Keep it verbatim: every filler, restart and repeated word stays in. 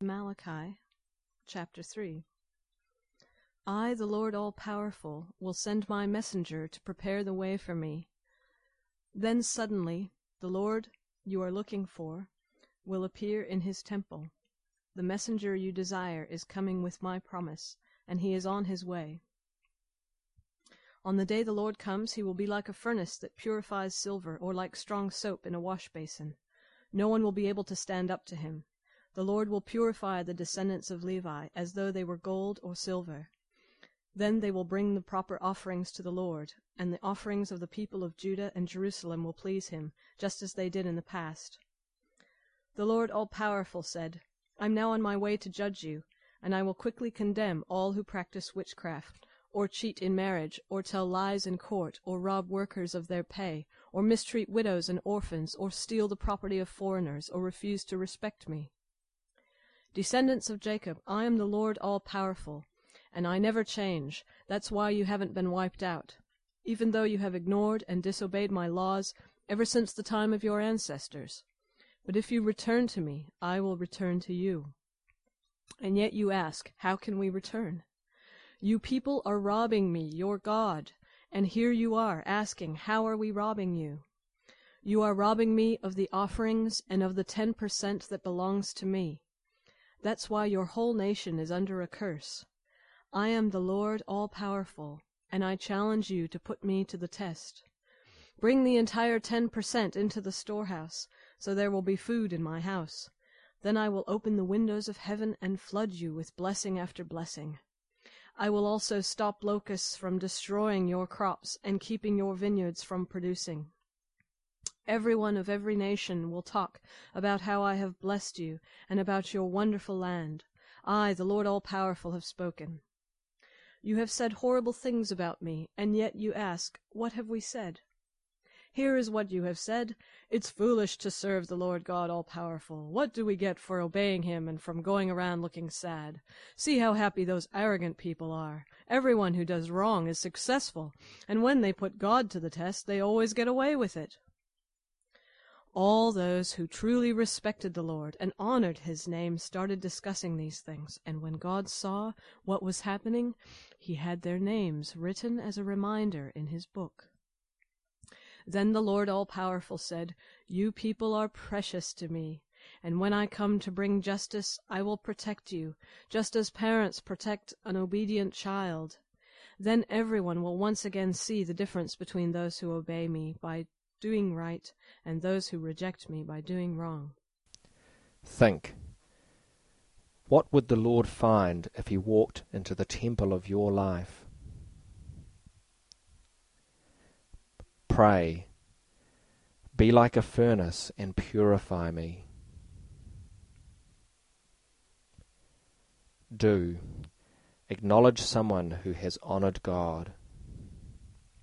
Malachi, chapter three. I, the Lord all-powerful, will send my messenger to prepare the way for me. Then suddenly the Lord you are looking for will appear in his temple. The messenger you desire is coming with my promise, and he is on his way. On the day the Lord comes, he will be like a furnace that purifies silver, or like strong soap in a wash-basin. No one will be able to stand up to him. The Lord will purify the descendants of Levi, as though they were gold or silver. Then they will bring the proper offerings to the Lord, and the offerings of the people of Judah and Jerusalem will please him, just as they did in the past. The Lord all-powerful said, I am now on my way to judge you, and I will quickly condemn all who practice witchcraft, or cheat in marriage, or tell lies in court, or rob workers of their pay, or mistreat widows and orphans, or steal the property of foreigners, or refuse to respect me. Descendants of Jacob, I am the Lord all-powerful, and I never change. That's why you haven't been wiped out, even though you have ignored and disobeyed my laws ever since the time of your ancestors. But if you return to me, I will return to you. And yet you ask, how can we return? You people are robbing me, your God, and here you are asking, how are we robbing you? You are robbing me of the offerings and of the ten percent that belongs to me. That's why your whole nation is under a curse. I am the Lord all-powerful, and I challenge you to put me to the test. Bring the entire ten percent into the storehouse, so there will be food in my house. Then I will open the windows of heaven and flood you with blessing after blessing. I will also stop locusts from destroying your crops and keeping your vineyards from producing. Everyone of every nation will talk about how I have blessed you and about your wonderful land. I, the Lord all-powerful, have spoken. You have said horrible things about me, and yet you ask, what have we said? Here is what you have said. It's foolish to serve the Lord God all-powerful. What do we get for obeying him and from going around looking sad? See how happy those arrogant people are. Everyone who does wrong is successful, and when they put God to the test, they always get away with it. All those who truly respected the Lord and honored his name started discussing these things, and when God saw what was happening, he had their names written as a reminder in his book. Then the Lord all-powerful said, You people are precious to me, and when I come to bring justice, I will protect you, just as parents protect an obedient child. Then everyone will once again see the difference between those who obey me by doing right and those who reject me by doing wrong. Think. What would the Lord find if he walked into the temple of your life? Pray. Be like a furnace and purify me. Do. Acknowledge someone who has honored God.